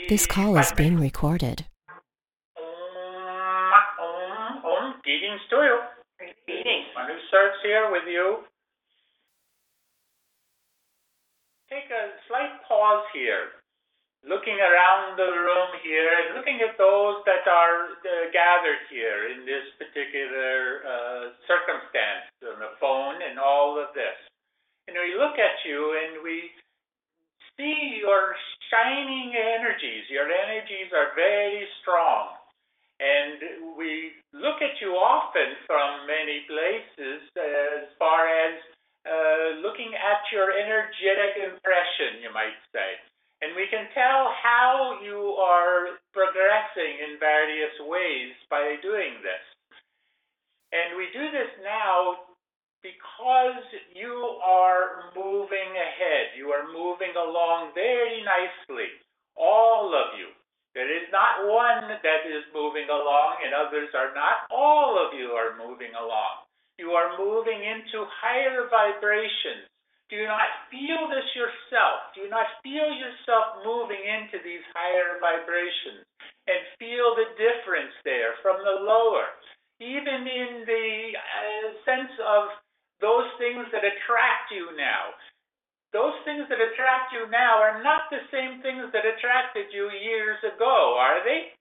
This call is being recorded. Greetings to you. Greetings. Manu Serves here with you. Take a slight pause here, looking around the room here and looking at those that are gathered here in this particular circumstance, on the phone and all of this. And we look at you and we see your shining energies. Your energies are very strong. And we look at you often from many places as far as looking at your energetic impression, you might say. And we can tell how you are progressing in various ways by doing this. And we do this now because you are moving ahead. You are moving along very nicely, all of you. There is not one that is moving along and others are not. All of you are moving along. You are moving into higher vibrations. Do you not feel this yourself? Do you not feel yourself moving into these higher vibrations and feel the difference there from the lower? Even in the sense of those things that attract you now. Those things that attract you now are not the same things that attracted you years ago, are they?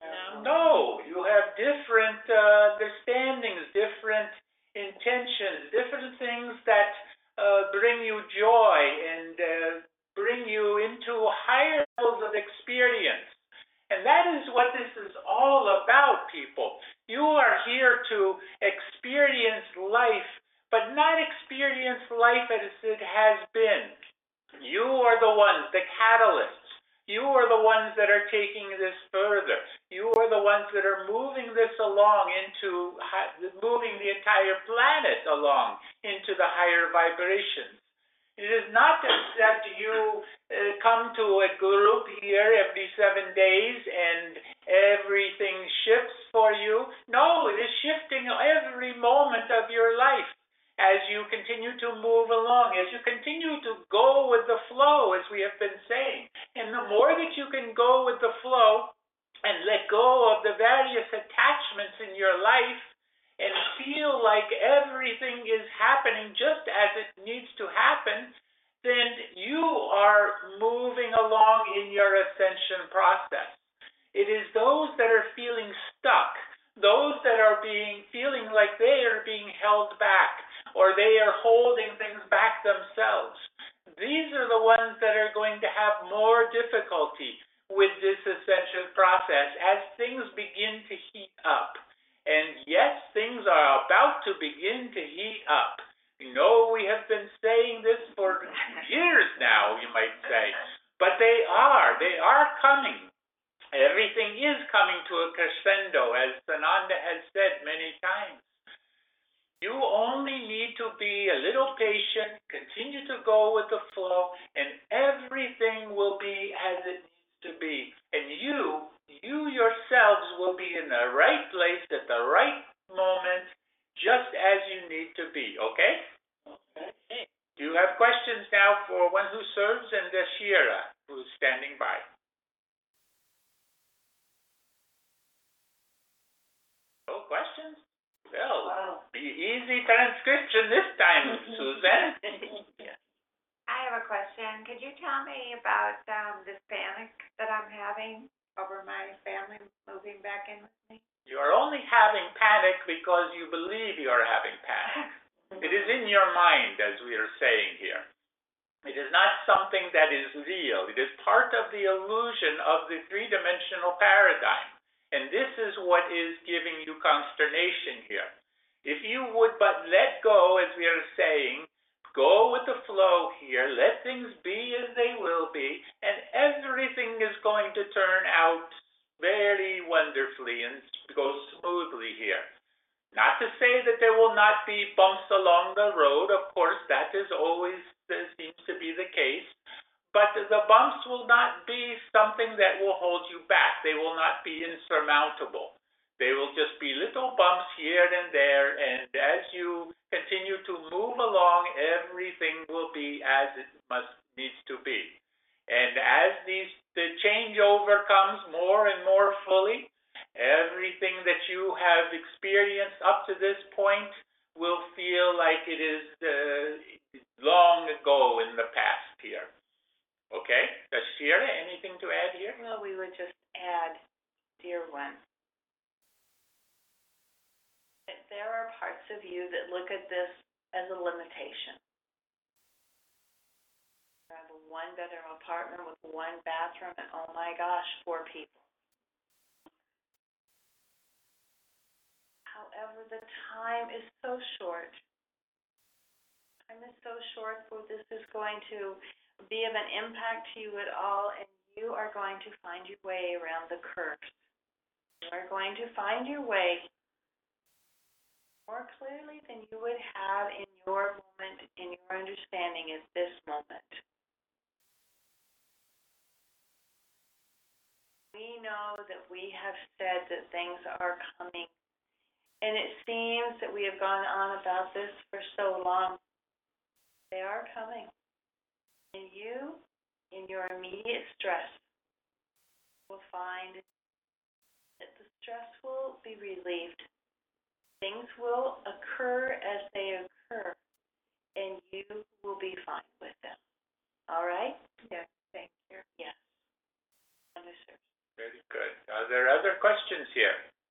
No. You have different understandings, different intentions, different things that bring you joy and bring you into higher levels of experience. And that is what this is all about, people. You are here to experience life, but not experience life as it has been. You are the ones, the catalysts. You are the ones that are taking this further. You are the ones that are moving this along moving the entire planet along into the higher vibrations. It is not that you come to a group here every 7 days and everything shifts for you. No, it is shifting every moment of your life as you continue to move along, as you continue to go with the flow, as we have been saying. And the more that you can go with the flow and let go of the various attachments in your life and feel like everything is happening just as it needs to happen, then you are moving along in your ascension process. It is those that are feeling stuck, those that are feeling like they are being held back, or they are holding things back themselves. These are the ones that are going to have more difficulty with this ascension process as things begin to heat up. And yes, things are about to begin to heat up. You know, we have been saying this for years now, you might say, but they are coming. Everything is coming to a crescendo, as Sananda has said many times. You only need to be a little patient, continue to go with the flow, and everything will be as it needs to be. And you yourselves will be in the right place at the right moment, just as you need to be, okay? Okay. Do you have questions now for One Who Serves and Shira, who's standing by? No questions? Well, the easy transcription this time, Suzanne. I have a question. Could you tell me about this panic that I'm having over my family moving back in with me? You are only having panic because you believe you are having panic. It is in your mind, as we are saying here. It is not something that is real. It is part of the illusion of the three-dimensional paradigm. And this is what is giving you consternation here. If you would but let go, as we are saying, go with the flow here, let things be as they will be, and everything is going to turn out very wonderfully and go smoothly here. Not to say that there will not be bumps along the road. Of course, that is always seems to be the case. But the bumps will not be something that will hold you back. They will not be insurmountable. They will just be little bumps here and there, and as you continue to move along, everything will be as it needs to be. And as the changeover comes more and more fully, everything that you have experienced up to this point will feel like it is long ago in the past here. Okay? Shira, anything to add here? Well, we would just add, dear one, that there are parts of you that look at this as a limitation. You have a one-bedroom apartment with one bathroom, and oh my gosh, 4 people. However, the time is so short. Time is so short for this is going to be of an impact to you at all, and you are going to find your way around the curves. You are going to find your way more clearly than you would have in your moment, in your understanding at this moment. We know that we have said that things are coming, and it seems that we have gone on about this for so long. They are coming. And you, in your immediate stress, will find that the stress will be relieved. Things will occur as they occur, and you will be fine with them. All right? Yes, thank you. Yes. Understood. Very good. Are there other questions here?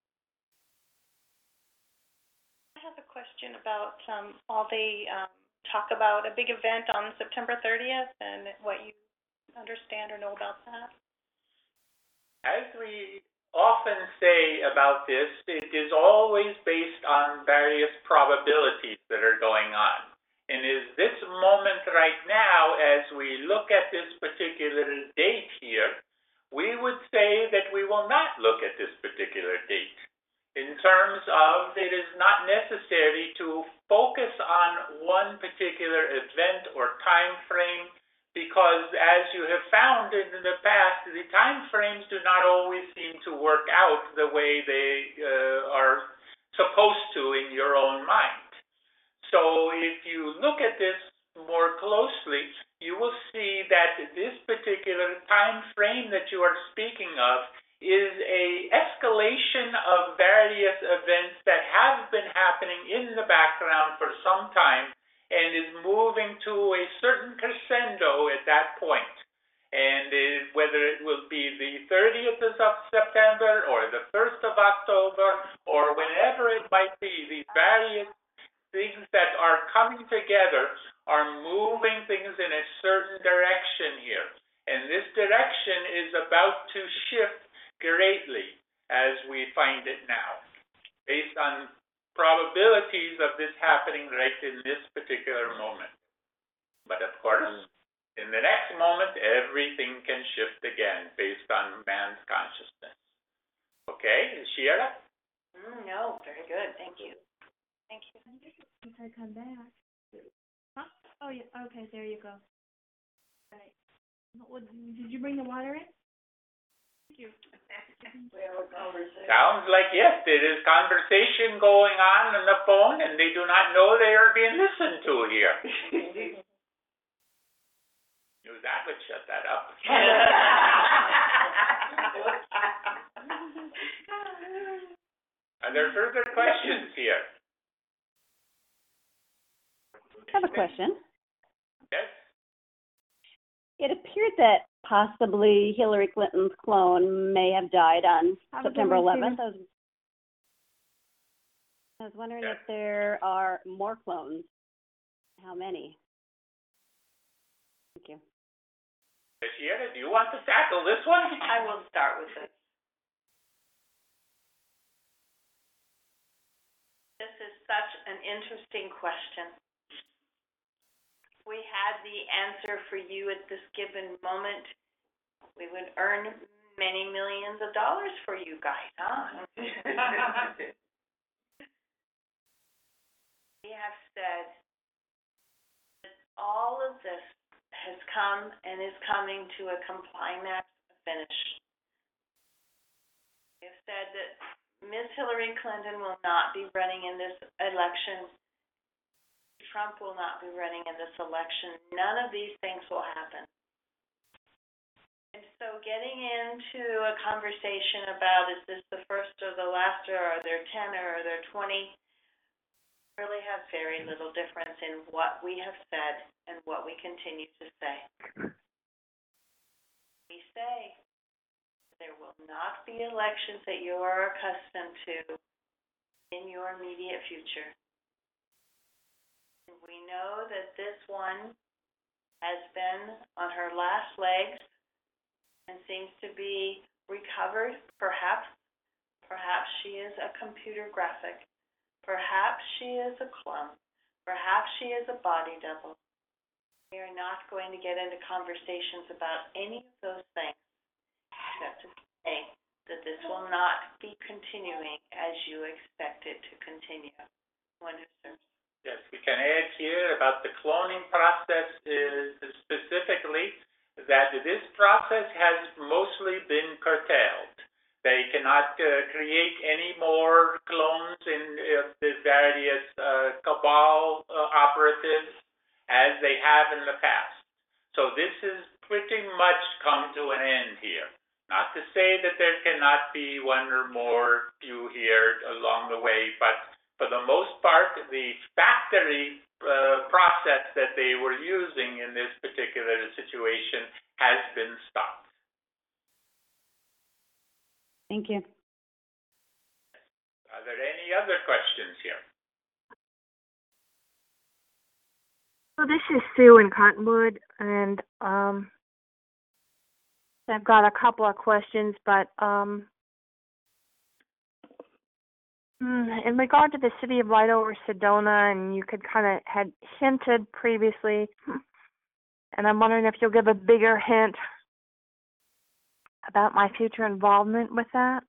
I have a question about all the talk about a big event on September 30th and what you understand or know about that. As we often say about this, it is always based on various probabilities that are going on. And is this moment right now, as we look at this particular date here, we would say that we will not look at this particular date. In terms of, it is not necessary to focus on one particular event or time frame, because as you have found in the past, the time frames do not always seem to work out the way they are supposed to in your own mind. So if you look at this more closely, you will see that this particular time frame that you are speaking of is a escalation of various events that have been happening in the background for some time and is moving to a certain crescendo at that point. And whether it will be the 30th of September or the 1st of October or whenever it might be, these various things that are coming together are moving things in a certain direction here. And this direction is about to shift greatly as we find it now, based on probabilities of this happening right in this particular moment. But of course, in the next moment, everything can shift again based on man's consciousness. Okay, Shira? No, very good. Thank you. Thank you. If I come back. Huh? Oh, yeah. Okay, there you go. Right. Well, did you bring the water in? Thank you. We have a conversation. Sounds like, yes, there is conversation going on the phone, and they do not know they are being listened to here. Knew that would shut that up. Are there further questions here? I have a question. Yes? It appeared that possibly Hillary Clinton's clone may have died on September 11th. I was wondering if there are more clones. How many? Thank you. Shira, do you want to tackle this one? I will start with this. This is such an interesting question. We had the answer for you at this given moment, we would earn many millions of dollars for you guys, huh? We have said that all of this has come and is coming to a climax finish. We have said that Ms. Hillary Clinton will not be running in this election. Trump will not be running in this election. None of these things will happen. so getting into a conversation about is this the first or the last, or are there 10 or are there 20, really has very little difference in what we have said and what we continue to say. We say there will not be elections that you are accustomed to in your immediate future. And we know that this one has been on her last legs and seems to be recovered. Perhaps she is a computer graphic. Perhaps she is a clone. Perhaps she is a body double. We are not going to get into conversations about any of those things, except to say that this will not be continuing as you expect it to continue. One who serves. Yes, we can add here about the cloning process specifically that this process has mostly been curtailed. They cannot create any more clones in the various cabal operatives as they have in the past. So this is pretty much come to an end here. Not to say that there cannot be one or more few here along the way, but for the most part, the factory process that they were using in this particular situation has been stopped. Thank you. Are there any other questions here? So this is Sue in Cottonwood, and I've got a couple of questions, but in regard to the City of Light over Sedona, and you could kind of had hinted previously, and I'm wondering if you'll give a bigger hint about my future involvement with that.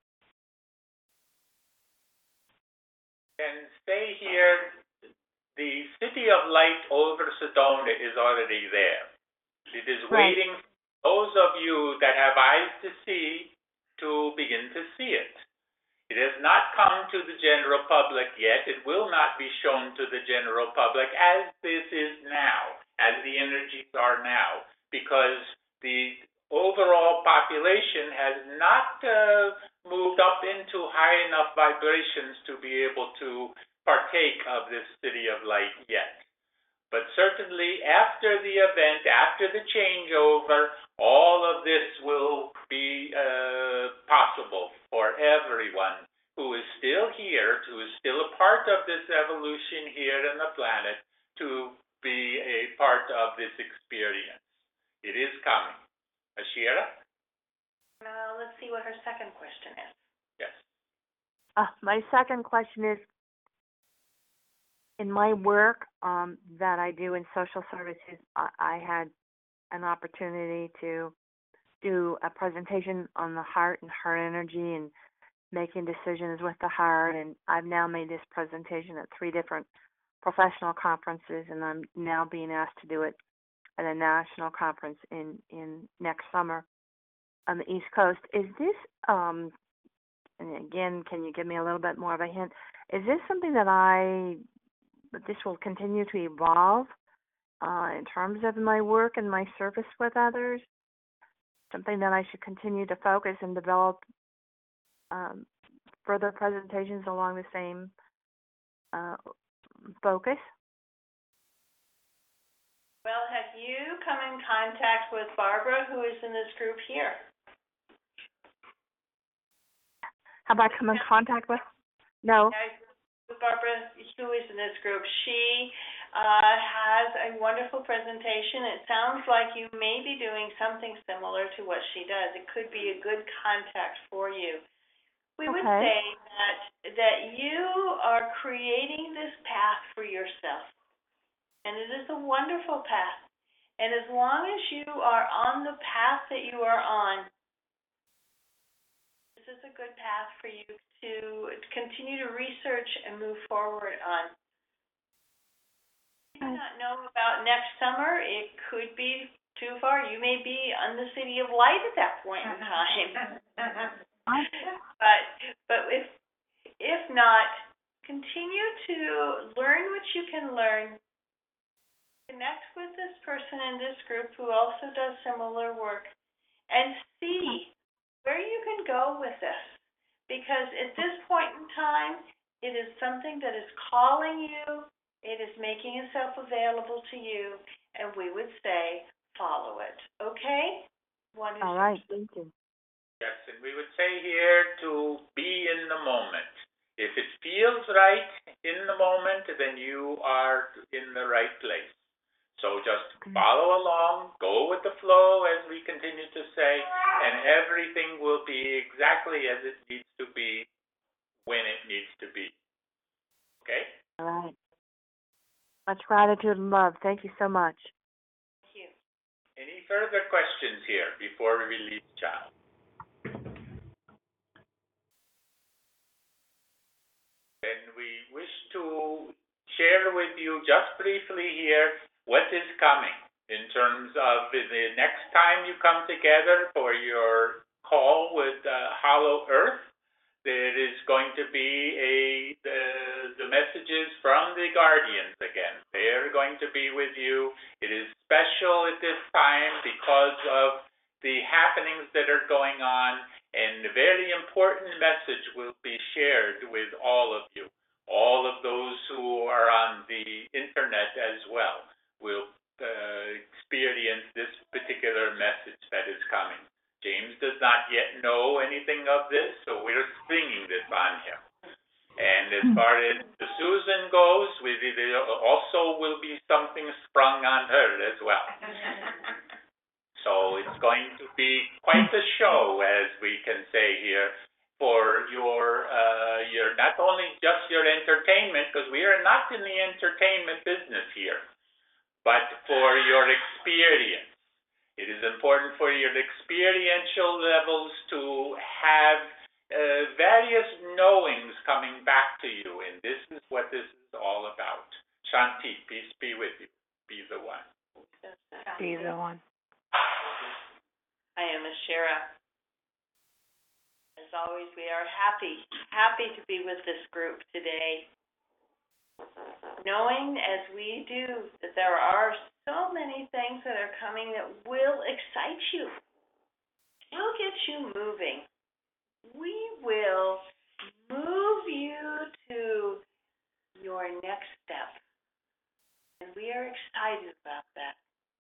And stay here. The City of Light over Sedona is already there. It is waiting for those of you that have eyes to see to begin to see it. It has not come to the general public yet. It will not be shown to the general public as this is now, as the energies are now, because the overall population has not moved up into high enough vibrations to be able to partake of this City of Light yet. But certainly after the event, after the changeover, all of this will be possible for everyone who is still here, who is still a part of this evolution here on the planet, to be a part of this experience. It is coming. Ashira? Let's see what her second question is. Yes. My second question is, in my work that I do in social services, I had an opportunity to do a presentation on the heart and heart energy and making decisions with the heart, and I've now made this presentation at 3 different professional conferences, and I'm now being asked to do it at a national conference in next summer on the East Coast. Is this, and again, can you give me a little bit more of a hint? Is this something that this will continue to evolve in terms of my work and my service with others? Something that I should continue to focus and develop further presentations along the same focus? Well, have you come in contact with Barbara, who is in this group here? Have I come in contact with? No. Barbara, who is in this group, she has a wonderful presentation. It sounds like you may be doing something similar to what she does. It could be a good contact for you. We would say that you are creating this path for yourself, and it is a wonderful path. And as long as you are on the path that you are on, this is a good path for you to continue to research and move forward on. You do not know about next summer. It could be too far. You may be on the City of Light at that point in time. But if not, continue to learn what you can learn. Connect with this person in this group who also does similar work, and see where you can go with this. Because at this point in time, it is something that is calling you, it is making itself available to you, and we would say, follow it. Okay? All right, thank you. Yes, and we would say here to be in the moment. If it feels right in the moment, then you are in the right place. So just follow along, go with the flow, as we continue to say, and everything will be exactly as it needs to be when it needs to be. Okay? All right. Much gratitude and love. Thank you so much. Thank you. Any further questions here before we release John? Then we wish to share with you just briefly here what is coming in terms of the next time you come together for your call with Hollow Earth. There is going to be the messages from the Guardians again. They are going to be with you. It is special at this time because of the happenings that are going on, and a very important message will be shared with all of you. All of those who are on the internet as well will experience this particular message that is coming. James does not yet know anything of this, so we're springing this on him. And as far as Susan goes, there also will be something sprung on her as well. So it's going to be quite a show, as we can say here, for your not only just your entertainment, because we are not in the entertainment business here, but for your experience. It is important for your experiential levels to have various knowings coming back to you, and this is what this is all about. Shanti, peace be with you. Be the one. Be the one. I am Ashera. As always, we are happy to be with this group today. Knowing as we do that there are so many things that are coming that will excite you, will get you moving. We will move you to your next step. And we are excited about that.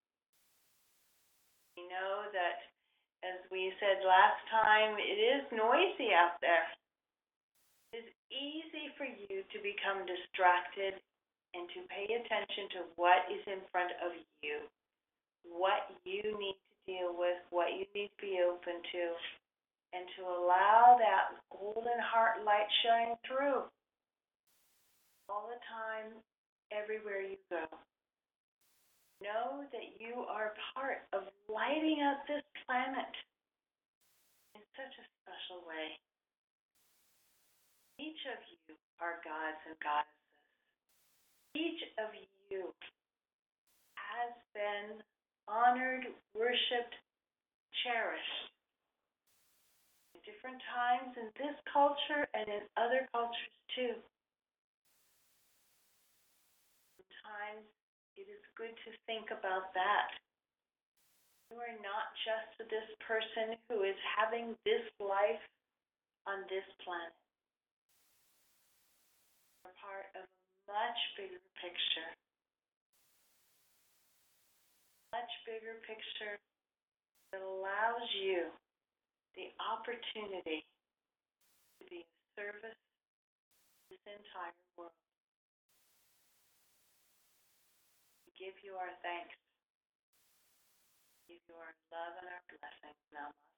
We know that, as we said last time, it is noisy out there. It is easy for you to become distracted and to pay attention to what is in front of you, what you need to deal with, what you need to be open to, and to allow that golden heart light shine through all the time, everywhere you go. Know that you are part of lighting up this planet in such a special way. Each of you are gods and goddesses. Each of you has been honored, worshipped, cherished in different times in this culture and in other cultures too. Sometimes it is good to think about that. You are not just this person who is having this life on this planet. You're part of a much bigger picture. Much bigger picture that allows you the opportunity to be of service to this entire world. We give you our thanks. We give you our love and our blessings. Namaste.